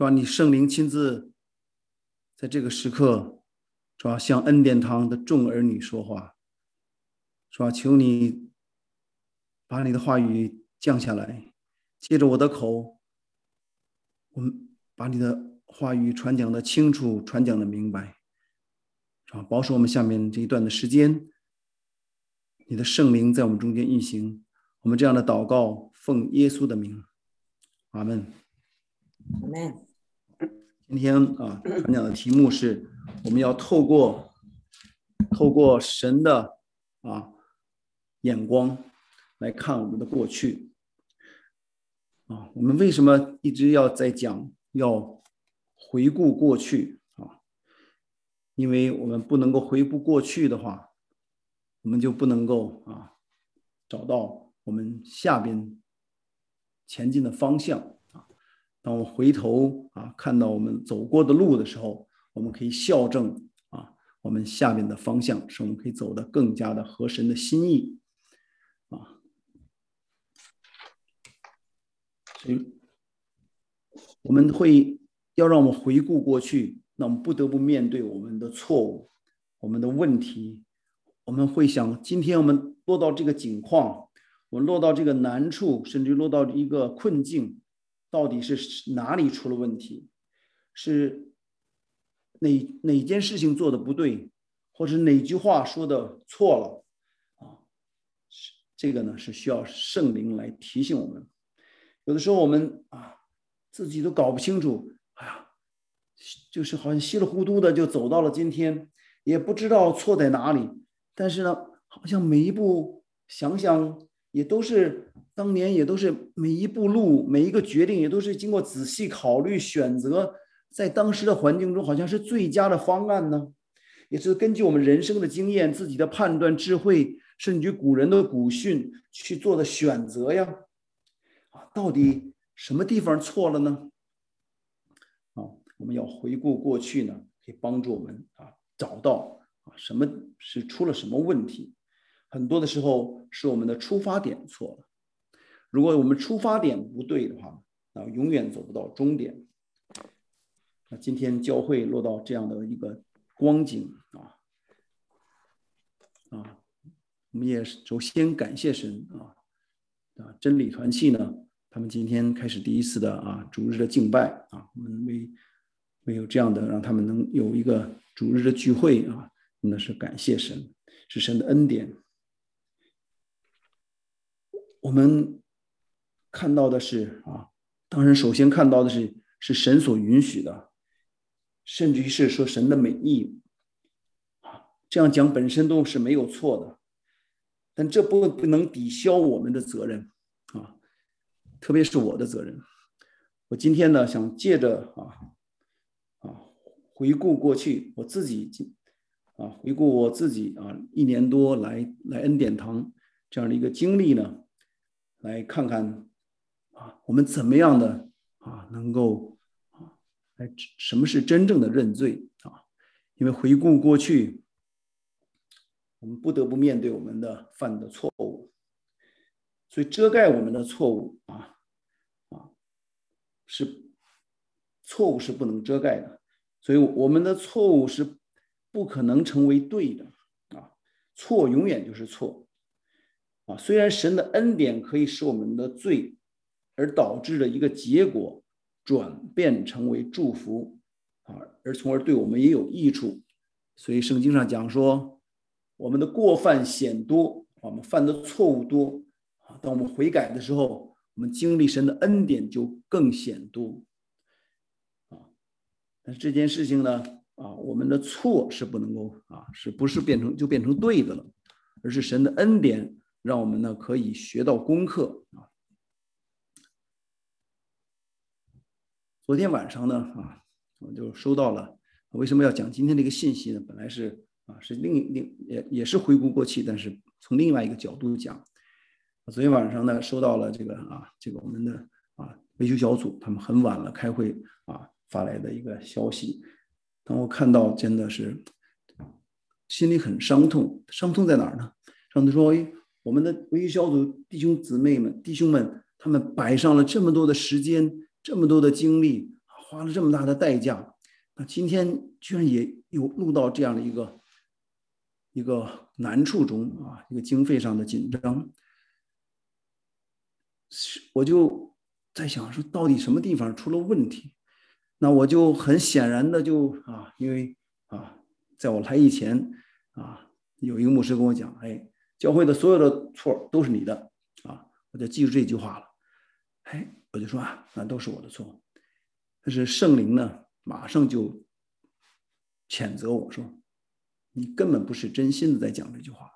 主啊，你圣灵亲自在这个时刻，主啊，向恩典堂的众儿女说话。主啊，求你把你的话语降下来，借着我的口，我们把你的话语传讲的清楚，传讲的明白。主啊，保守我们下面这一段的时间，你的圣灵在我们中间运行。我们这样的祷告，奉耶稣的名，阿们。今天传讲的题目是，我们要透过神的眼光来看我们的过去。我们为什么一直要在讲要回顾过去因为我们不能够回顾过去的话，我们就不能够找到我们下边前进的方向当我回头看到我们走过的路的时候，我们可以校正我们下边的方向，使我们可以走得更加的合神的心意所以我们要让我们回顾过去，那我们不得不面对我们的错误，我们的问题。我们会想，今天我们落到这个境况，我们落到这个难处，甚至落到一个困境，到底是哪里出了问题？是哪件事情做的不对，或者哪句话说的错了这个呢是需要圣灵来提醒我们。有的时候我们自己都搞不清楚，就是好像稀里糊涂的就走到了今天，也不知道错在哪里。但是呢，好像每一步想想也都是当年也都是每一步路每一个决定也都是经过仔细考虑选择，在当时的环境中好像是最佳的方案呢，也是根据我们人生的经验、自己的判断、智慧，甚至古人的古训去做的选择呀。到底什么地方错了呢？我们要回顾过去呢，可以帮助我们找到什么是出了什么问题。很多的时候是我们的出发点错了。如果我们出发点不对的话，那永远走不到终点。那今天教会落到这样的一个光景我们也首先感谢神真理团契呢，他们今天开始第一次的主日的敬拜我们为有这样的让他们能有一个主日的聚会那是感谢神，是神的恩典。我们看到的是当然首先看到的是神所允许的，甚至于是说神的美意这样讲本身都是没有错的，但这不能抵消我们的责任特别是我的责任。我今天呢想借着回顾过去我自己回顾我自己1年多来恩典堂这样的一个经历呢，来看看我们怎么样的能够什么是真正的认罪因为回顾过去，我们不得不面对我们的犯的错误，所以遮盖我们的错误是错误是不能遮盖的，所以我们的错误是不可能成为对的错永远就是错虽然神的恩典可以使我们的罪而导致的一个结果转变成为祝福而从而对我们也有益处。所以圣经上讲说，我们的过犯显多，我们犯的错误多当我们悔改的时候，我们经历神的恩典就更显多但是这件事情呢我们的错是不能够是不是变成对的了，而是神的恩典让我们呢可以学到功课昨天晚上呢我就收到了，为什么要讲今天这个信息呢？本来是是也是回顾过去，但是从另外一个角度讲。昨天晚上呢收到了这个我们的维修小组他们很晚了开会发来的一个消息，当我看到真的是心里很伤痛。伤痛在哪儿呢？上头说我们的维修小组弟兄姊妹们弟兄们，他们摆上了这么多的时间，这么多的精力， 花了这么大的代价，那今天居然也有落到这样的一个难处中啊，一个经费上的紧张。我就在想说，到底什么地方出了问题？那我就很显然的因为在我来以前有一个牧师跟我讲，哎，教会的所有的错都是你的我就记住这句话了。哎，我就说那都是我的错。但是圣灵呢，马上就谴责我说，你根本不是真心的在讲这句话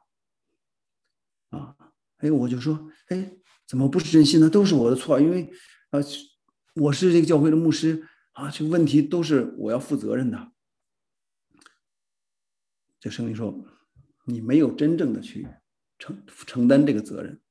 我就说，怎么不是真心呢？都是我的错，因为我是这个教会的牧师这个问题都是我要负责任的。这圣灵说，你没有真正的去承担这个责任。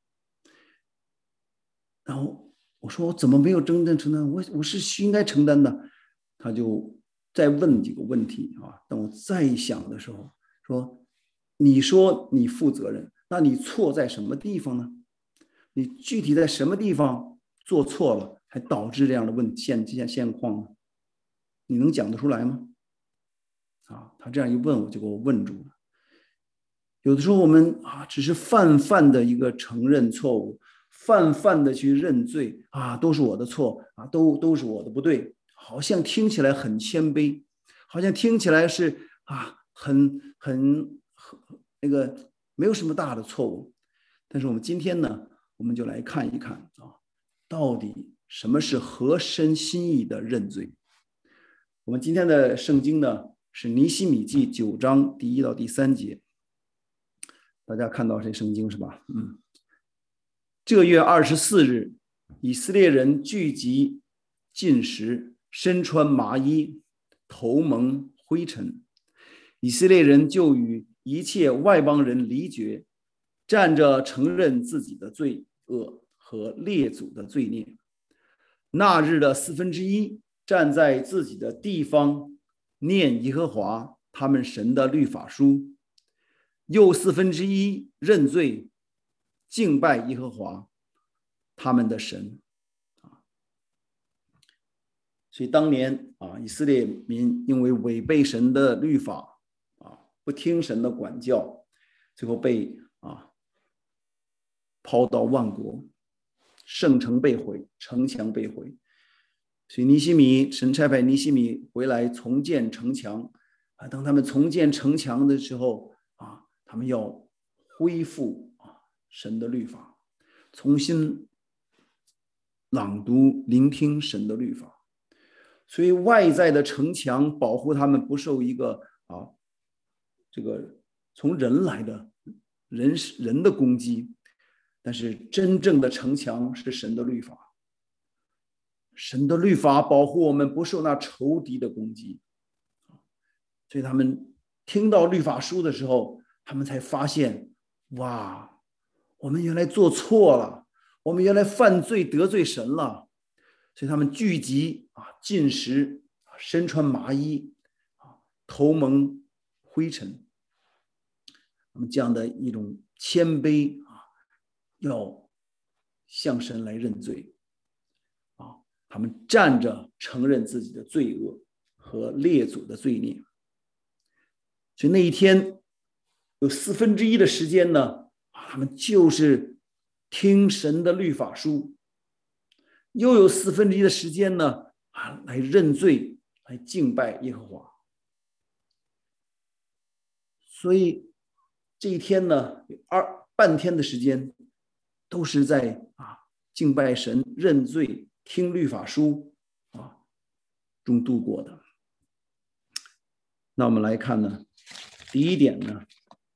然后我说，我怎么没有真正承担？我是应该承担的。他就再问几个问题当我再想的时候，说，你说你负责任，那你错在什么地方呢？你具体在什么地方做错了，还导致这样的现况呢？你能讲得出来吗？他这样一问，我就给我问住了。有的时候我们只是泛的一个承认错误，泛的去认罪都是我的错都是我的不对，好像听起来很谦卑，好像听起来是很那个没有什么大的错误。但是我们今天呢，我们就来看一看到底什么是合神心意的认罪。我们今天的圣经呢是尼希米记9章第1到第3节，大家看到这圣经是吧？这月24日，以色列人聚集进食，身穿麻衣，头蒙灰尘。以色列人就与一切外邦人离绝，站着承认自己的罪恶和列祖的罪孽。那日的1/4站在自己的地方念耶和华他们神的律法书，又1/4认罪敬拜耶和华他们的神。所以当年以色列民因为违背神的律法不听神的管教，最后被抛到万国，圣城被毁，城墙被毁。所以神差派尼希米回来重建城墙当他们重建城墙的时候他们要恢复神的律法，重新朗读聆听神的律法。所以外在的城墙保护他们不受一个这个从人来的人的攻击，但是真正的城墙是神的律法。神的律法保护我们不受那仇敌的攻击。所以他们听到律法书的时候，他们才发现，哇，我们原来做错了，我们原来犯罪得罪神了。所以他们聚集进食，身穿麻衣，头蒙灰尘。那么这样的一种谦卑要向神来认罪他们站着承认自己的罪恶和列祖的罪孽。所以那一天有1/4的时间呢他们就是听神的律法书，又有1/4的时间呢来认罪，来敬拜耶和华。所以这一天呢半天的时间都是在敬拜神、认罪、听律法书中度过的。那我们来看呢，第一点呢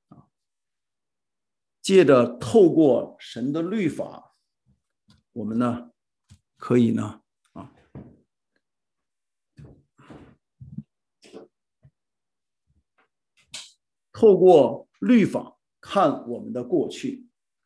借着透过神的律法，我们呢可以呢透过律法看我们的过去。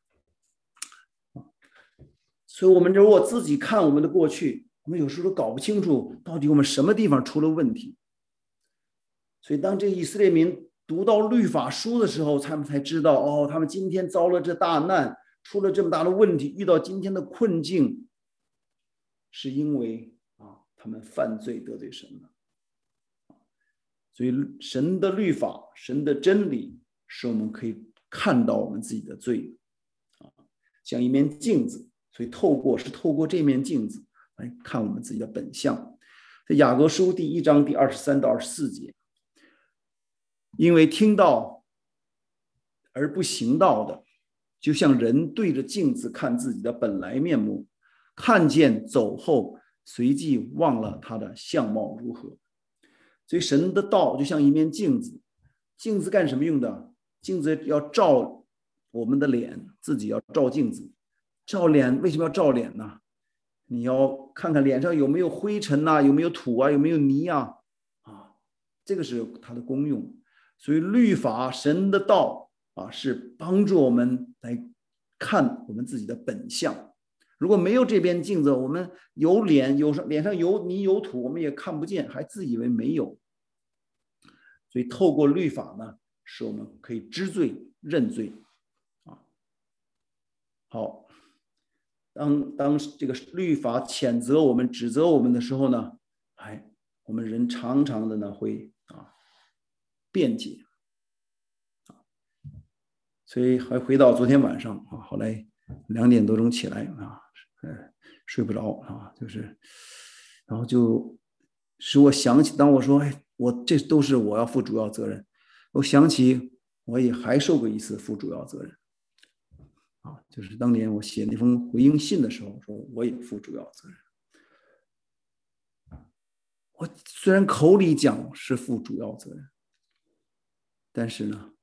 所以我们如果自己看我们的过去，我们有时候都搞不清楚到底我们什么地方出了问题。所以当这以色列民读到律法书的时候，他们才知道他们今天遭了这大难，出了这么大的问题，遇到今天的困境，是因为他们犯罪得罪神了。所以神的律法，神的真理，使我们可以看到我们自己的罪，像一面镜子。所以透过这面镜子来看我们自己的本相。在雅各书第1章第23到24节，因为听到而不行道的，就像人对着镜子看自己的本来面目，看见走后，随即忘了他的相貌如何。所以神的道就像一面镜子，镜子干什么用的？镜子要照我们的脸，自己要照镜子。照脸为什么要照脸呢？你要看看脸上有没有灰尘啊，有没有土啊，有没有泥啊，这个是它的功用。所以律法，神的道是帮助我们来看我们自己的本相。如果没有这边镜子，我们有脸上有泥有土，我们也看不见，还自以为没有。所以透过律法呢，使我们可以知罪认罪。好，当这个律法谴责我们、指责我们的时候呢，我们人常常的呢会辩解。所以还回到昨天晚上后来2点多钟起来睡不着然后就使我想起，当我说我这都是我要负主要责任，我想起我也还受过一次负主要责任就是当年我写那封回应信的时候，说我也负主要责任。我虽然口里讲是负主要责任，但是呢，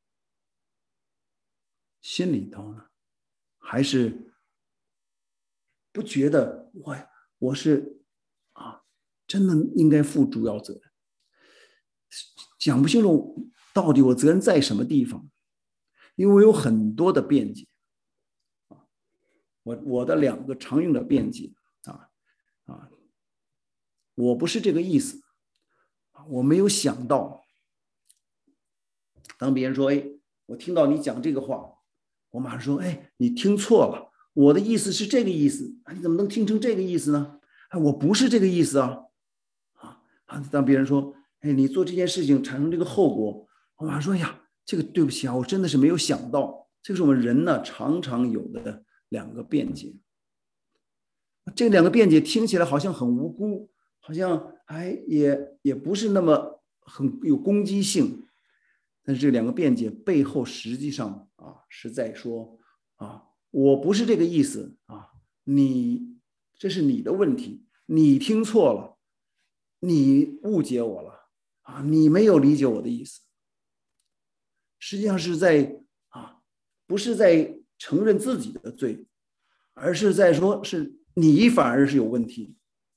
心里头呢，还是不觉得我是真的应该负主要责任。讲不清楚到底我责任在什么地方，因为我有很多的辩解。我的2个常用的辩解我不是这个意思，我没有想到。当别人说我听到你讲这个话，我马上说你听错了，我的意思是这个意思，你怎么能听成这个意思呢？我不是这个意思当别人说你做这件事情产生这个后果，我马上说这个对不起我真的是没有想到。这个是我们人呢常常有的2个辩解。这2个辩解听起来好像很无辜，好像也不是那么很有攻击性，但是这2个辩解背后实际上是在说我不是这个意思这是你的问题，你听错了，你误解我了你没有理解我的意思。实际上是在不是在承认自己的罪，而是在说是你反而是有问题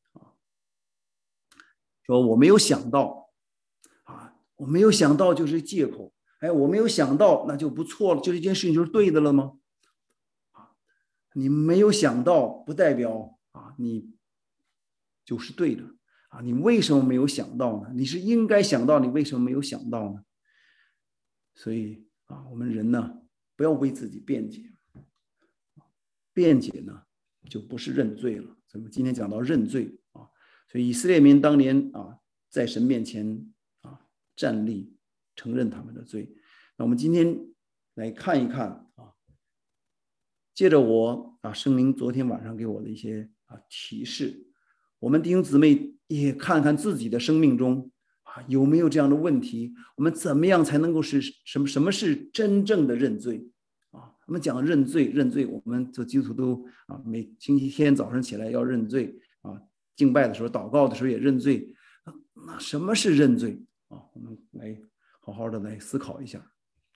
说我没有想到我没有想到就是借口，我没有想到那就不错了，就这件事情就是对的了吗？你没有想到不代表你就是对的你为什么没有想到呢？你是应该想到，你为什么没有想到呢？所以我们人呢不要为自己辩解，辩解呢就不是认罪了。所以我们今天讲到认罪所以以色列民当年在神面前站立承认他们的罪。那我们今天来看一看借着我圣灵昨天晚上给我的一些提示，我们弟兄姊妹也看看自己的生命中有没有这样的问题，我们怎么样才能够是什么是真正的认罪我们讲认罪，我们做基督徒都每星期天早上起来要认罪敬拜的时候祷告的时候也认罪。那什么是认罪我们来好好的来思考一下。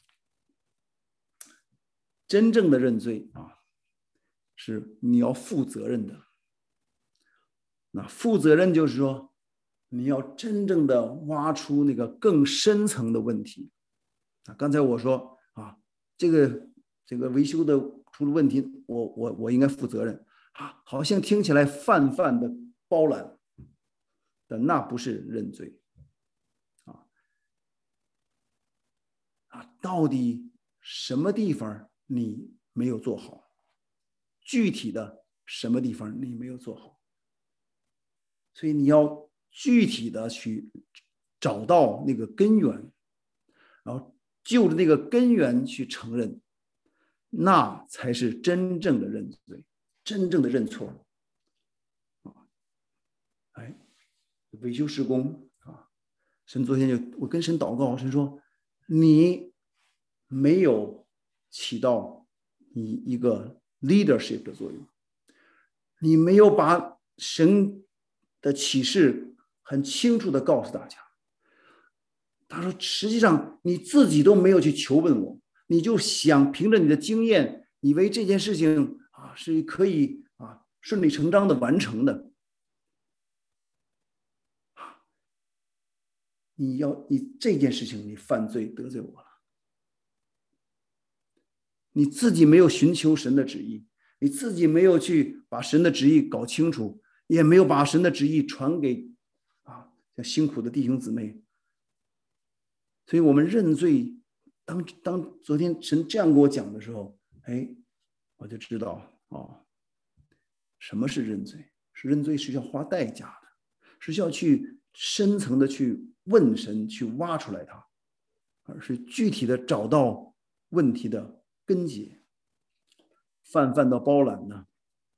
真正的认罪是你要负责任的。那负责任就是说你要真正的挖出那个更深层的问题刚才我说这个维修的出了问题，我应该负责任好像听起来泛泛的包揽，但那不是认罪到底什么地方你没有做好，具体的什么地方你没有做好。 所以你要具体的去找到那个根源，然后就着那个根源去承认，那才是真正的认罪，真正的认错。哎，维修施工啊，神昨天我跟神祷告，神说你没有起到你一个 leadership 的作用，你没有把神的启示很清楚的告诉大家。他说实际上你自己都没有去求问我，你就想凭着你的经验，以为这件事情是可以顺理成章的完成的。你这件事情你犯罪得罪我了，你自己没有寻求神的旨意，你自己没有去把神的旨意搞清楚，也没有把神的旨意传给像辛苦的弟兄姊妹。所以我们认罪，当昨天神这样跟我讲的时候，我就知道什么是认罪？是认罪是要花代价的，是要去深层的去问神，去挖出来它，而是具体的找到问题的根结。泛泛的包揽呢，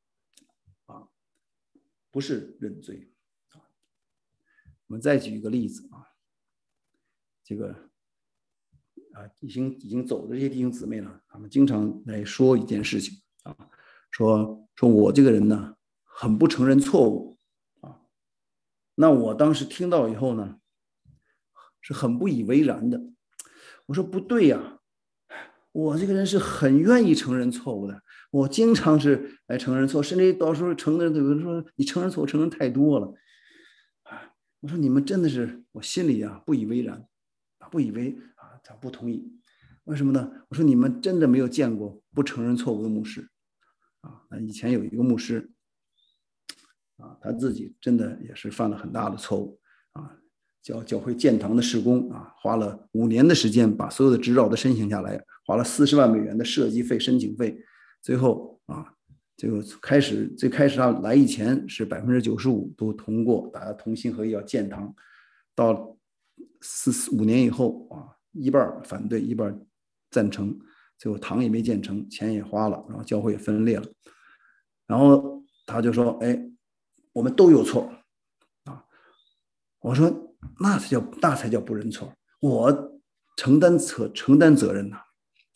不是认罪。我们再举一个例子这个已经走的这些弟兄姊妹呢，他们经常来说一件事情说我这个人呢，很不承认错误那我当时听到以后呢，是很不以为然的。我说不对呀，我这个人是很愿意承认错误的，我经常是来承认错，甚至到时候承认，有人说你承认错误承认太多了我说你们真的是，我心里不以为然不以为他不同意。为什么呢？我说你们真的没有见过不承认错误的牧师以前有一个牧师他自己真的也是犯了很大的错误教会建堂的施工花了5年的时间把所有的执照都申请下来，花了40万美元的设计费、申请费，最后最开始他来以前是95%都通过，大家同心合意要建堂，到5年以后一半反对，一半赞成，最后堂也没建成，钱也花了，然后教会也分裂了。然后他就说：“我们都有错我说：“那才叫不认错，我承担责任呐。”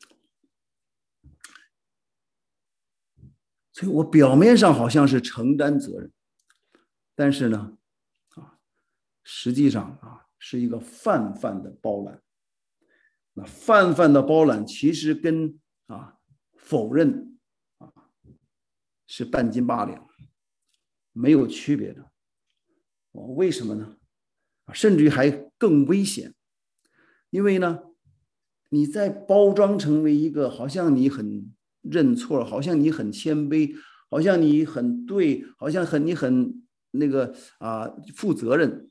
所以我表面上好像是承担责任，但是呢，实际上是一个泛泛的包揽。那泛泛的包揽其实跟否认是半斤八两，没有区别的。为什么呢？甚至于还更危险，因为呢，你在包装成为一个好像你很认错，好像你很谦卑，好像你很对，好像你很那个负责任，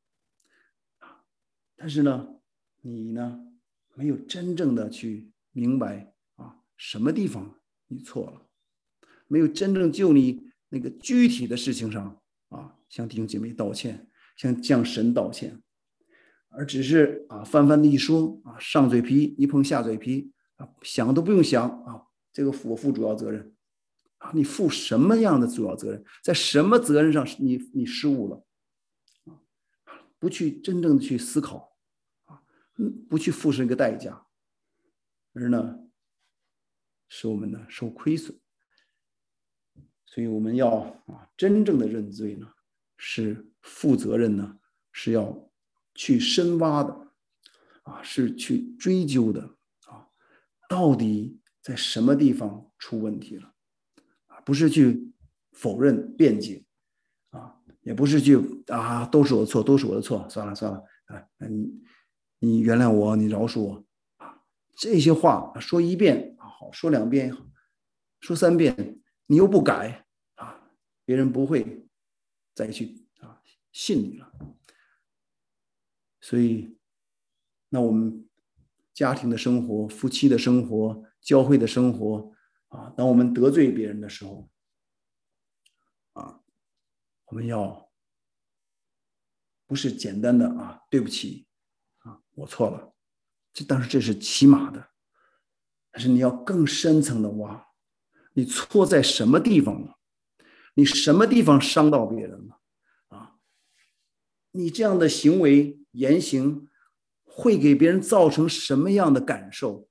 但是呢，你呢没有真正的去明白什么地方你错了，没有真正就你那个具体的事情上向弟兄姐妹道歉，向神道歉，而只是泛泛的一说上嘴皮一碰下嘴皮想都不用想这个我负主要责任你负什么样的主要责任？在什么责任上你失误了不去真正的去思考不去付出一个代价，而呢使我们呢受亏损。所以我们要真正的认罪呢，是负责任呢，是要去深挖的是去追究的到底在什么地方出问题了不是去否认辩解也不是去都是我的错，都是我的错，算了你原谅我，你饶恕我这些话说1遍好，说2遍好，说3遍你又不改别人不会再去信你了。所以那我们家庭的生活、夫妻的生活、教会的生活当我们得罪别人的时候我们要不是简单的对不起我错了，当然这是起码的，但是你要更深层的挖，你错在什么地方了？你什么地方伤到别人了你这样的行为言行会给别人造成什么样的感受？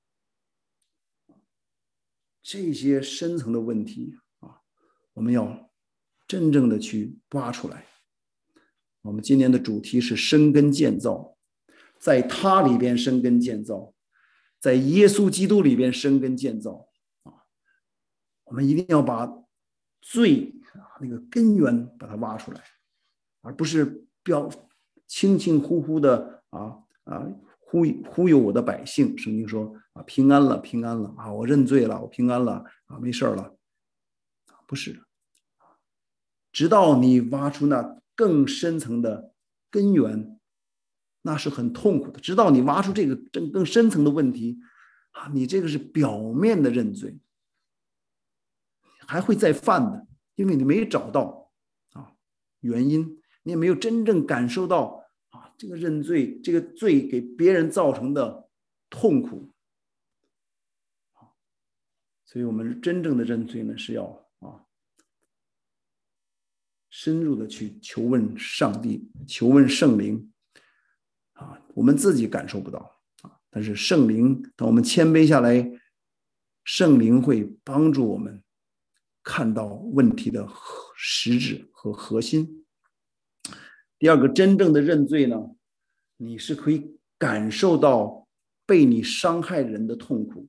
这些深层的问题我们要真正的去挖出来。我们今年的主题是生根建造，在他里边生根建造，在耶稣基督里边生根建造我们一定要把罪那个根源把它挖出来，而不是轻轻呼呼的忽悠我的百姓。圣经说平安了，平安了我认罪了，我平安了没事了不是，直到你挖出那更深层的根源，那是很痛苦的。直到你挖出这个更深层的问题你这个是表面的认罪，还会再犯的，因为你没找到原因，你也没有真正感受到这个认罪，这个罪给别人造成的痛苦。所以我们真正的认罪呢，是要深入的去求问上帝，求问圣灵我们自己感受不到但是圣灵，当我们谦卑下来，圣灵会帮助我们看到问题的实质和核心。第二个，真正的认罪呢，你是可以感受到被你伤害人的痛苦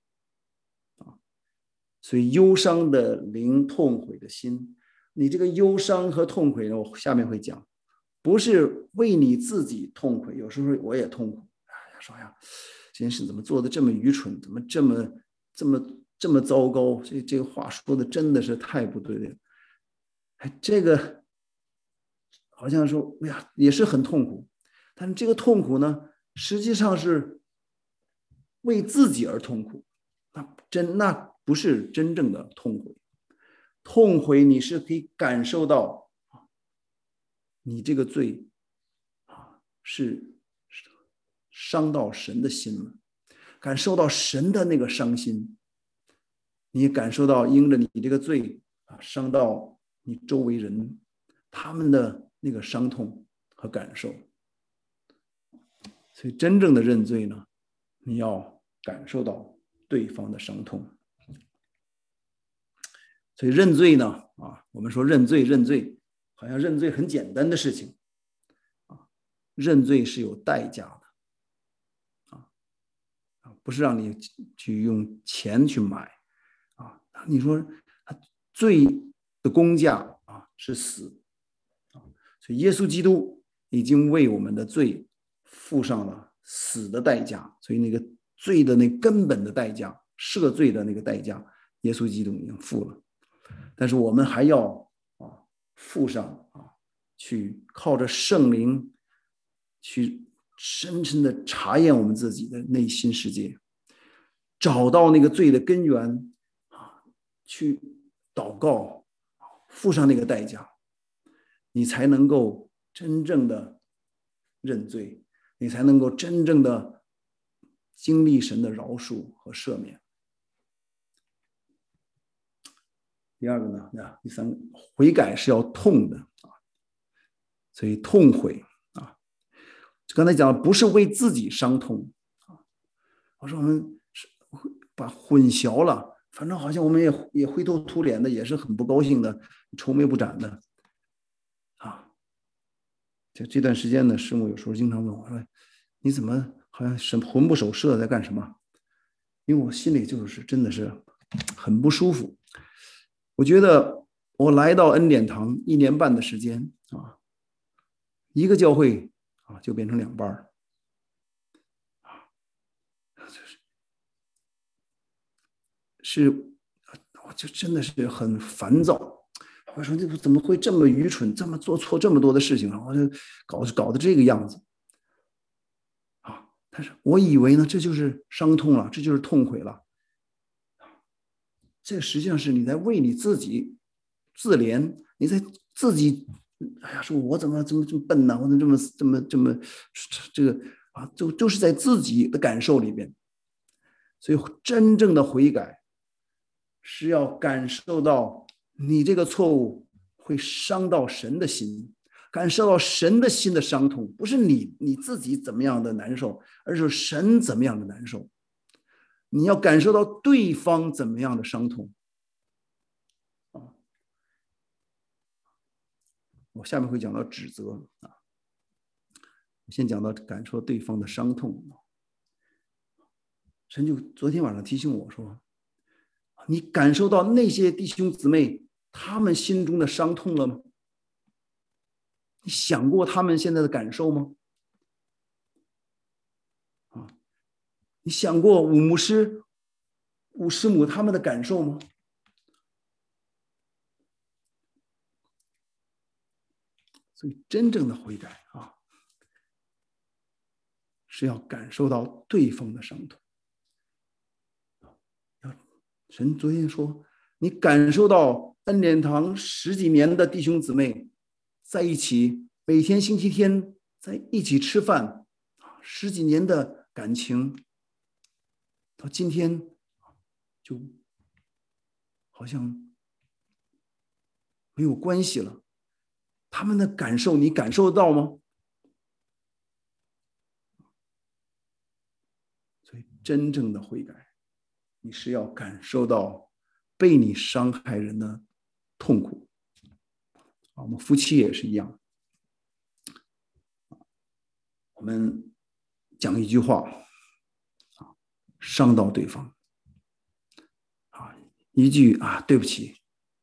所以忧伤的灵，痛悔的心，你这个忧伤和痛悔呢，我下面会讲，不是为你自己痛悔，有时候我也痛苦说这件事怎么做的这么愚蠢，怎么这么糟糕，这个话说的真的是太不对了这个好像说也是很痛苦，但是这个痛苦呢，实际上是为自己而痛苦，那不是真正的痛悔。痛悔你是可以感受到你这个罪是伤到神的心了，感受到神的那个伤心，你感受到因着你这个罪伤到你周围人他们的那个伤痛和感受。所以真正的认罪呢，你要感受到对方的伤痛。所以认罪呢我们说认罪好像认罪很简单的事情认罪是有代价的不是让你去用钱去买你说罪的工价是死所以耶稣基督已经为我们的罪付上了死的代价，所以那个罪的那根本的代价，赦罪的那个代价，耶稣基督已经付了。但是我们还要付上去靠着圣灵去深深的查验我们自己的内心世界，找到那个罪的根源去祷告，付上那个代价，你才能够真正的认罪，你才能够真正的经历神的饶恕和赦免。第二个呢，第三个，悔改是要痛的所以痛悔刚才讲的不是为自己伤痛我说我们把混淆了，反正好像我们也灰头土脸的，也是很不高兴的，愁眉不展的就这段时间呢，师母有时候经常问我说：“你怎么好像魂不守舍在干什么？”因为我心里就是真的是很不舒服。我觉得我来到恩典堂1年半的时间一个教会就变成2班我就真的是很烦躁。我说怎么会这么愚蠢，这么做错这么多的事情我就搞得这个样子但是我以为呢，这就是伤痛了，这就是痛悔了。这实际上是你在为你自己自怜，你在自己哎呀，说我怎么这么笨呢？我怎么这么这个啊，就是在自己的感受里边。所以真正的悔改是要感受到你这个错误会伤到神的心，感受到神的心的伤痛，不是你自己怎么样的难受，而是神怎么样的难受。你要感受到对方怎么样的伤痛。我下面会讲到指责啊，先讲到感受对方的伤痛。神就昨天晚上提醒我说，你感受到那些弟兄姊妹他们心中的伤痛了吗？你想过他们现在的感受吗？你想过五牧师、五师母他们的感受吗？所以真正的悔改啊，是要感受到对方的伤痛。神昨天说，你感受到恩典堂10几年的弟兄姊妹在一起，每天星期天在一起吃饭，10几年的感情，到今天就好像没有关系了。他们的感受你感受得到吗？所以真正的悔改，你是要感受到被你伤害人的痛苦。我们夫妻也是一样，我们讲一句话伤到对方一句对不起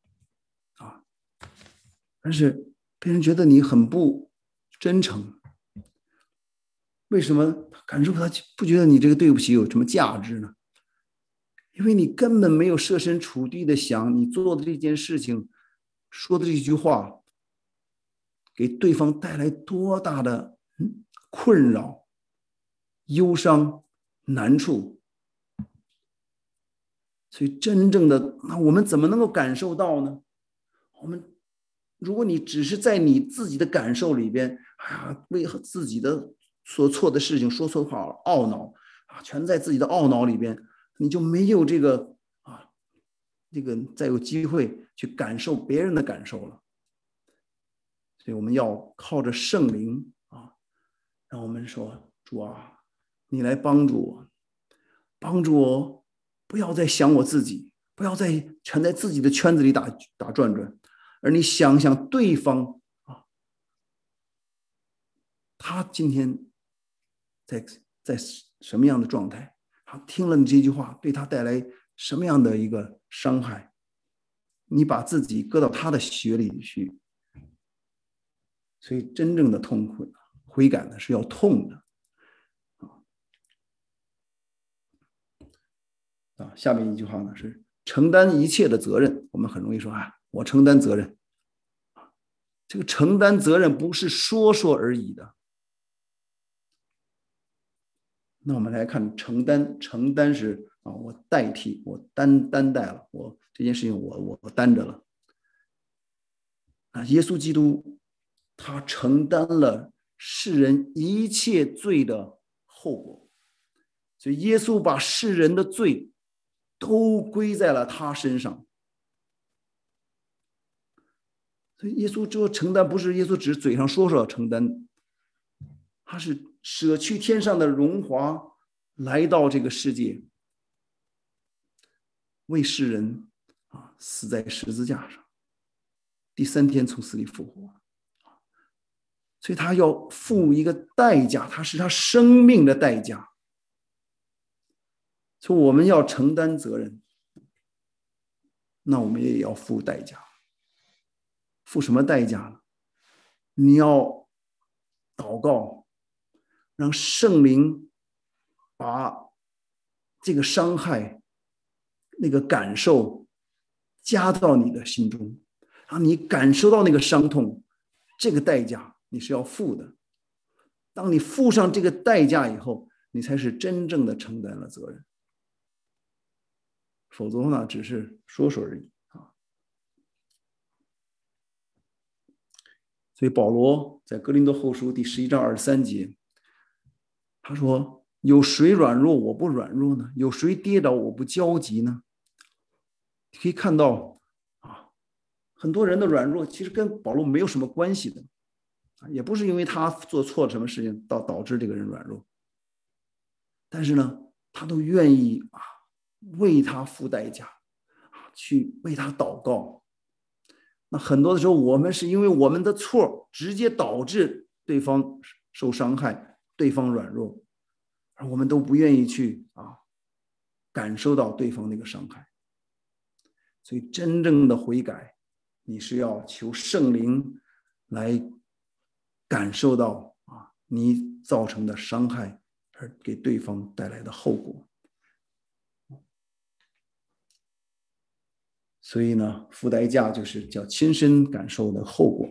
但是别人觉得你很不真诚，为什么感受他不觉得你这个对不起有什么价值呢？因为你根本没有设身处地的想，你做的这件事情，说的这句话，给对方带来多大的困扰、忧伤、难处。所以真正的，那我们怎么能够感受到呢？如果你只是在你自己的感受里边，为自己的所错的事情说错话懊恼全在自己的懊恼里边，你就没有这个再有机会去感受别人的感受了。所以我们要靠着圣灵让我们说，主啊，你来帮助我，帮助我不要再想我自己，不要再全在自己的圈子里打转转，而你想想对方他今天在什么样的状态，他听了你这句话对他带来什么样的一个伤害，你把自己搁到他的血里去。所以真正的痛苦悔改呢是要痛的下面一句话呢是承担一切的责任。我们很容易说我承担责任，这个承担责任不是说说而已的。那我们来看承担是我代替，我担待了，我这件事情我担着了耶稣基督他承担了世人一切罪的后果，所以耶稣把世人的罪都归在了他身上。所以耶稣这承担不是耶稣只嘴上说说承担，他是舍去天上的荣华来到这个世界，为世人死在十字架上，第3天从死里复活。所以他要付一个代价，他是他生命的代价。所以我们要承担责任，那我们也要付代价。付什么代价呢？你要祷告，让圣灵把这个伤害、那个感受加到你的心中，让你感受到那个伤痛，这个代价你是要付的。当你付上这个代价以后，你才是真正的承担了责任。否则呢，只是说说而已所以保罗在哥林多后书第11章23节，他说：有谁软弱我不软弱呢？有谁跌倒我不焦急呢？你可以看到很多人的软弱其实跟保罗没有什么关系的，也不是因为他做错了什么事情导致这个人软弱，但是呢，他都愿意为他付代价，去为他祷告。那很多的时候，我们是因为我们的错直接导致对方受伤害，对方软弱，而我们都不愿意去感受到对方那个伤害。所以真正的悔改，你是要求圣灵来感受到你造成的伤害而给对方带来的后果。所以呢，付代价就是叫亲身感受的后果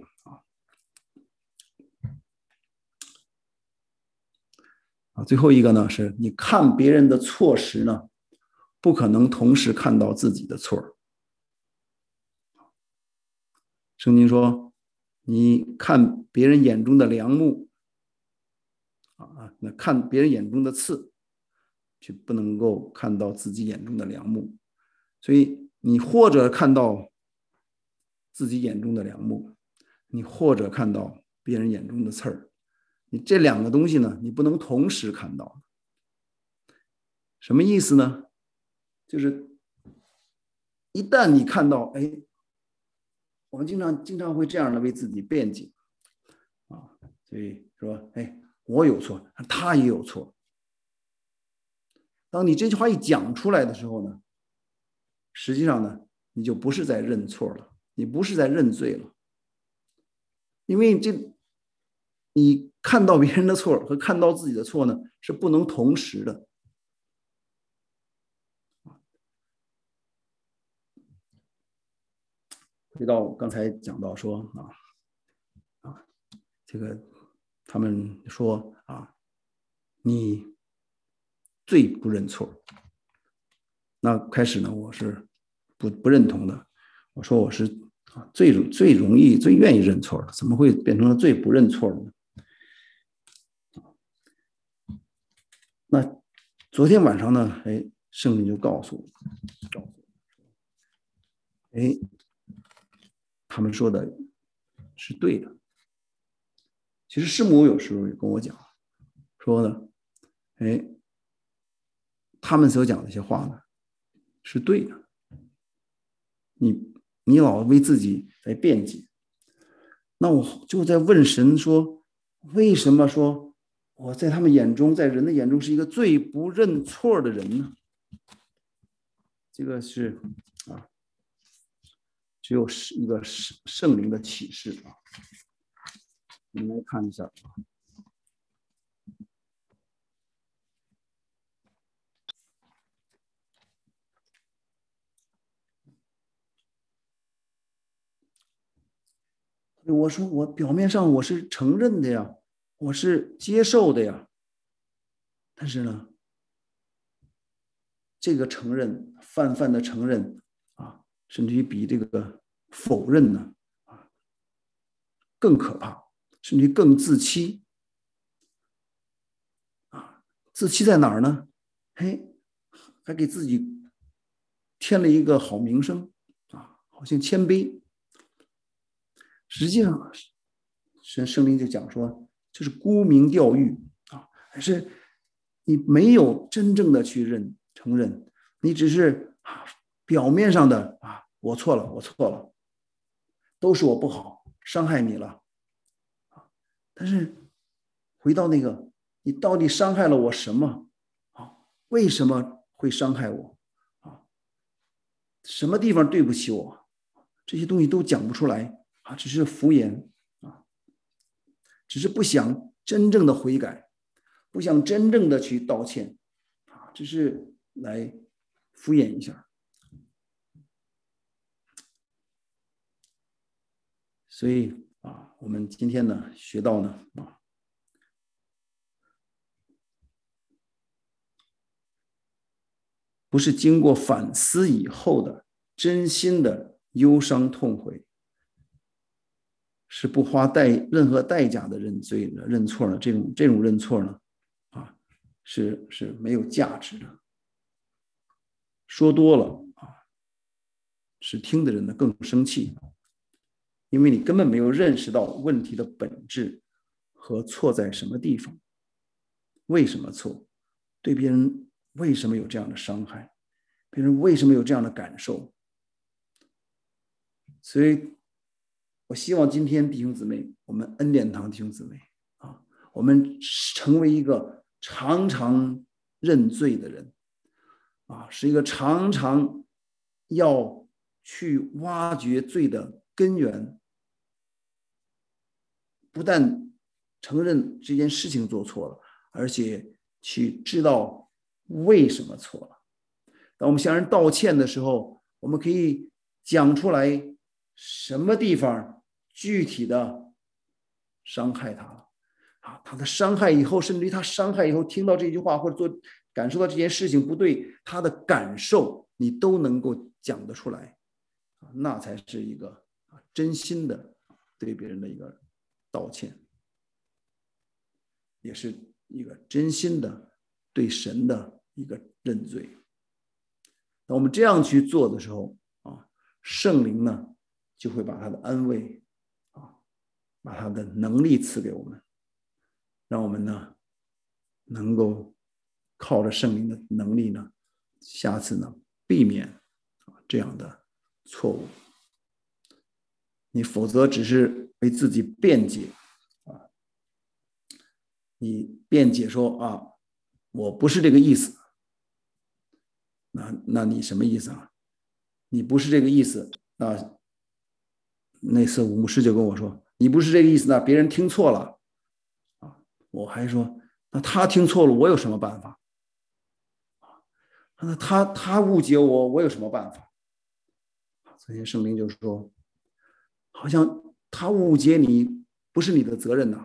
最后一个呢，是你看别人的错时呢，不可能同时看到自己的错。圣经说，你看别人眼中的梁木那看别人眼中的刺，却不能够看到自己眼中的梁木。所以你或者看到自己眼中的梁木，你或者看到别人眼中的刺儿，你这两个东西呢，你不能同时看到。什么意思呢？就是一旦你看到，我们经常会这样的为自己辩解所以说，我有错，他也有错。当你这句话一讲出来的时候呢，实际上呢，你就不是在认错了，你不是在认罪了，因为你看到别人的错和看到自己的错呢，是不能同时的。回到刚才讲到说这个他们说你最不认错，那开始呢，我是不认同的。我说我是最容易、最愿意认错的，怎么会变成了最不认错的呢？那昨天晚上呢，圣灵就告诉我，他们说的是对的。其实师母有时候也跟我讲说呢，他们所讲的一些话呢是对的。你老为自己在辩解，那我就在问神说，为什么说我在他们眼中，在人的眼中是一个最不认错的人呢？这个是只有一个圣灵的启示我们来看一下我说我表面上我是承认的呀，我是接受的呀，但是呢，这个承认泛的承认甚至于比这个否认呢更可怕，甚至于更自欺自欺在哪儿呢？还给自己添了一个好名声好像谦卑。实际上，圣灵就讲说，这是沽名钓誉还是你没有真正的去承认，你只是表面上的我错了，我错了，都是我不好，伤害你了但是回到那个，你到底伤害了我什么为什么会伤害我什么地方对不起我？这些东西都讲不出来只是敷衍只是不想真正的悔改，不想真正的去道歉只是来敷衍一下。所以我们今天呢学到呢不是经过反思以后的真心的忧伤痛悔， 是不花任何代价的认罪的、认错了。这种认错呢，是没有价值的。说多了使听的人呢更生气，因为你根本没有认识到问题的本质和错在什么地方，为什么错，对别人为什么有这样的伤害，别人为什么有这样的感受。所以我希望今天弟兄姊妹，我们恩典堂弟兄姊妹我们成为一个常常认罪的人是一个常常要去挖掘罪的根源，不但承认这件事情做错了，而且去知道为什么错了。当我们向人道歉的时候，我们可以讲出来什么地方具体的伤害他了他的伤害以后，甚至于他伤害以后听到这句话或者感受到这件事情不对，他的感受你都能够讲得出来那才是一个真心的对别人的一个道歉，也是一个真心的对神的一个认罪。当我们这样去做的时候圣灵呢就会把他的安慰把他的能力赐给我们，让我们呢能够靠着圣灵的能力呢，下次呢避免这样的错误。你否则只是为自己辩解你辩解说我不是这个意思，那你什么意思你不是这个意思那次武牧师就跟我说，你不是这个意思别人听错了我还说那他听错了，我有什么办法那他误解我有什么办法？所以圣灵就说，好像他误解你不是你的责任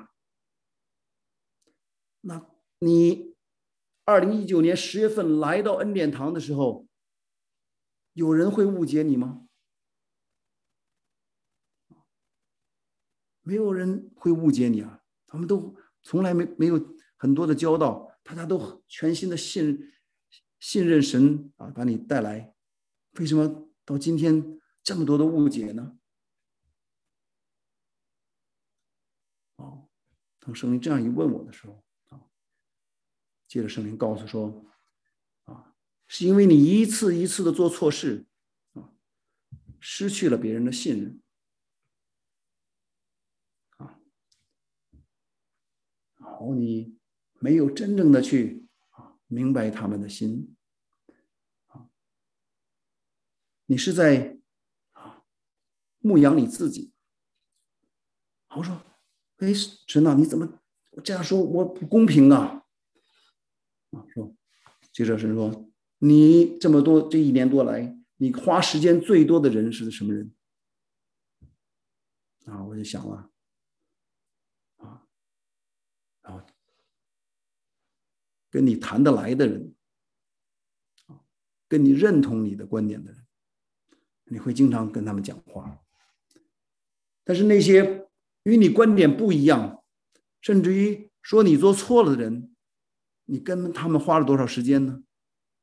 那你2019年10月份来到恩典堂的时候，有人会误解你吗？没有人会误解你他们都从来没有很多的交道，大家都全心的信任神把你带来，为什么到今天这么多的误解呢？当圣灵这样一问我的时候接着圣灵告诉说是因为你一次一次的做错事失去了别人的信任然后你没有真正的去明白他们的心你是在牧养你自己。我说神你怎么这样说我不公平说接着神说你这么多这1年多来你花时间最多的人是什么人我就想了然后跟你谈得来的人跟你认同你的观点的人，你会经常跟他们讲话。但是那些与你观点不一样，甚至于说你做错了的人，你跟他们花了多少时间呢？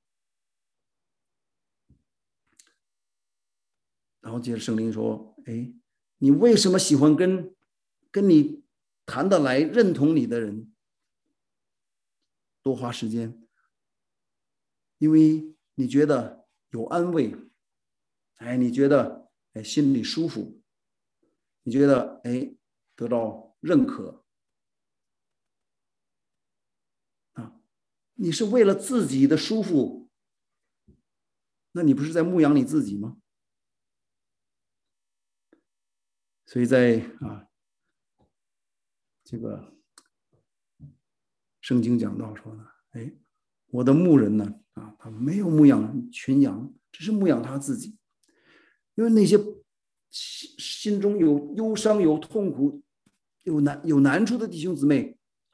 然后接着圣灵说你为什么喜欢跟你谈得来认同你的人多花时间？因为你觉得有安慰你觉得心里舒服，你觉得得到认可你是为了自己的舒服，那你不是在牧养你自己吗？所以在这个圣经讲到说呢我的牧人呢他没有牧养群羊，只是牧养他自己。因为那些心中有忧伤有痛苦有难处的弟兄姊妹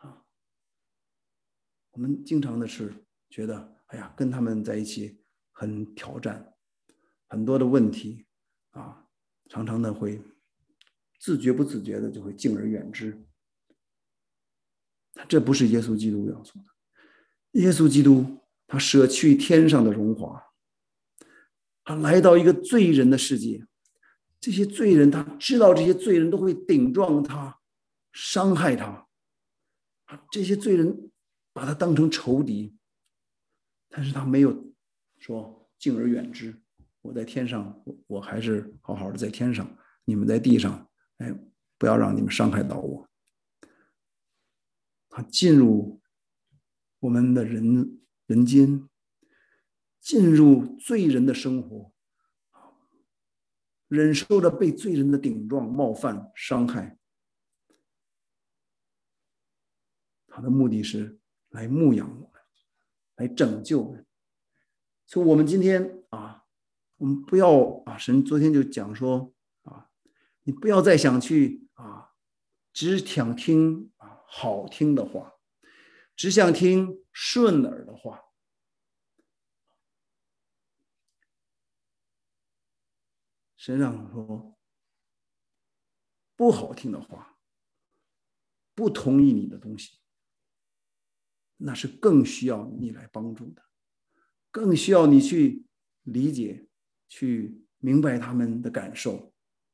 我们经常的是觉得跟他们在一起很挑战，很多的问题常常的会自觉不自觉的就会敬而远之。这不是耶稣基督要做的。耶稣基督他舍去天上的荣华，他来到一个罪人的世界，这些罪人他知道这些罪人都会顶撞他，伤害他，这些罪人把他当成仇敌，但是他没有说敬而远之。我在天上，我还是好好的在天上，你们在地上，不要让你们伤害到我。他进入我们的人间，进入罪人的生活，忍受着被罪人的顶撞、冒犯、伤害。他的目的是来牧养我们，来拯救我们。所以我们今天我们不要神昨天就讲说你不要再想去只想听好听的话，只想听顺耳的话。神让说不好听的话，不同意你的东西，那是更需要你来帮助的，更需要你去理解，去明白他们的感受。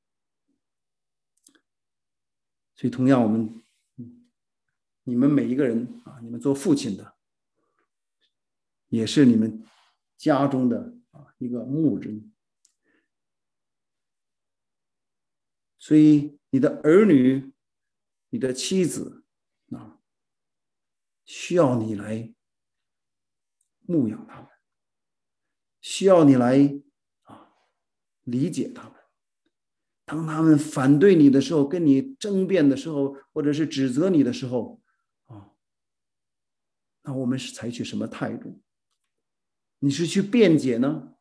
所以同样你们每一个人你们做父亲的也是你们家中的一个牧人，所以你的儿女、你的妻子需要你来牧养他们，需要你来理解他们。当他们反对你的时候，跟你争辩的时候，或者是指责你的时候那我们是采取什么态度？你是去辩解呢？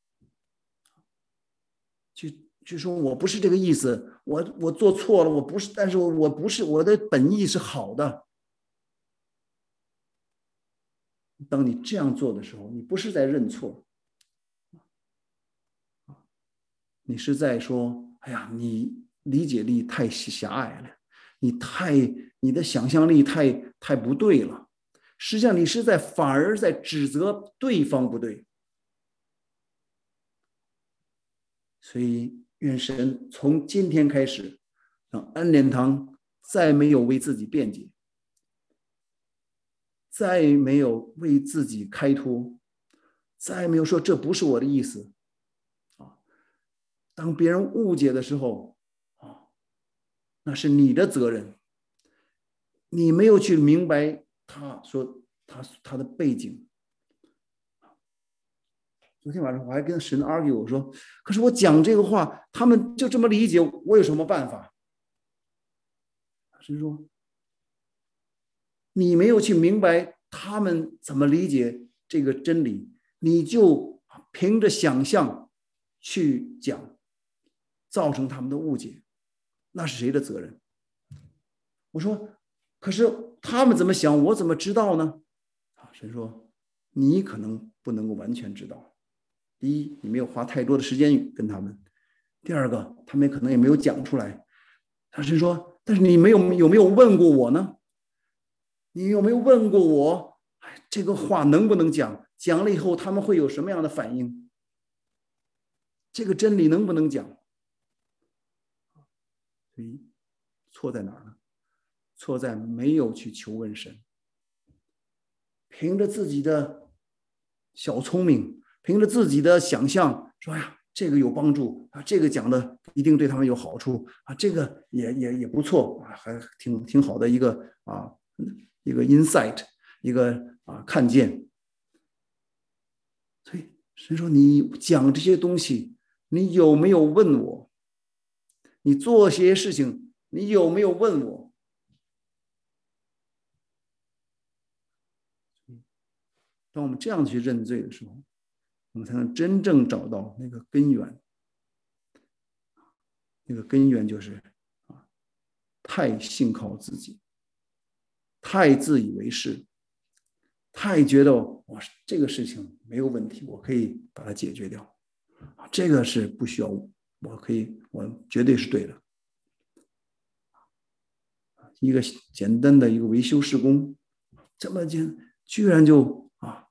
去说我不是这个意思，我做错了，我不是，但是我不是，我的本意是好的。当你这样做的时候，你不是在认错，你是在说，哎呀，你理解力太狭隘了，你的想象力太不对了。实际上你是反而在指责对方不对。所以愿神从今天开始，让恩典堂再没有为自己辩解，再没有为自己开脱，再没有说这不是我的意思当别人误解的时候那是你的责任，你没有去明白他的背景。昨天晚上我还跟神 argue， 我说可是我讲这个话他们就这么理解，我有什么办法？神说你没有去明白他们怎么理解这个真理，你就凭着想象去讲，造成他们的误解，那是谁的责任？我说可是他们怎么想，我怎么知道呢？神说你可能不能够完全知道。第一，你没有花太多的时间跟他们；第二个，他们可能也没有讲出来。神说但是你有没有问过我呢？你有没有问过我这个话能不能讲？讲了以后他们会有什么样的反应？这个真理能不能讲？所以错在哪儿呢？错在没有去求问神，凭着自己的小聪明，凭着自己的想象说呀这个有帮助这个讲的一定对他们有好处这个也不错还挺好的一个insight， 一个看见。所以神说你讲这些东西，你有没有问我？你做些事情，你有没有问我？当我们这样去认罪的时候，我们才能真正找到那个根源。那个根源就是太信靠自己，太自以为是，太觉得我这个事情没有问题，我可以把它解决掉，这个是不需要我绝对是对的。 一个简单的一个维修施工，这么居然就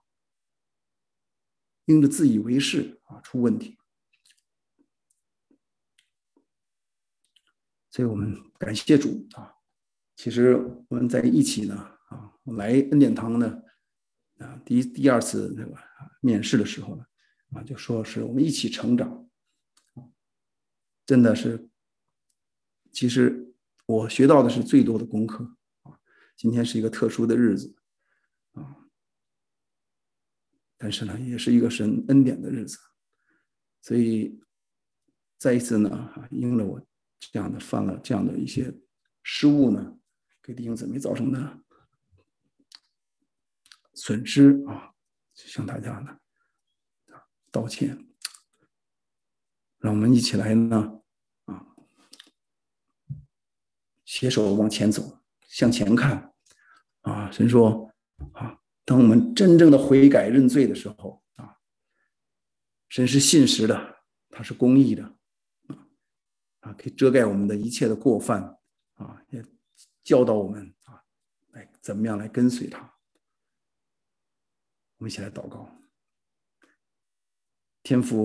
因着自以为是出问题。所以我们感谢主其实我们在一起呢来恩典堂呢第二次那个面试的时候呢就说是我们一起成长，真的是，其实我学到的是最多的功课今天是一个特殊的日子但是呢也是一个神恩典的日子，所以再一次呢因了我这样的犯了这样的一些失误呢，给弟兄姊妹造成的损失向大家呢道歉。让我们一起来呢携手往前走，向前看神说当我们真正的悔改认罪的时候神是信实的，他是公义的可以遮盖我们的一切的过犯也教导我们来怎么样来跟随他。我们一起来祷告。天父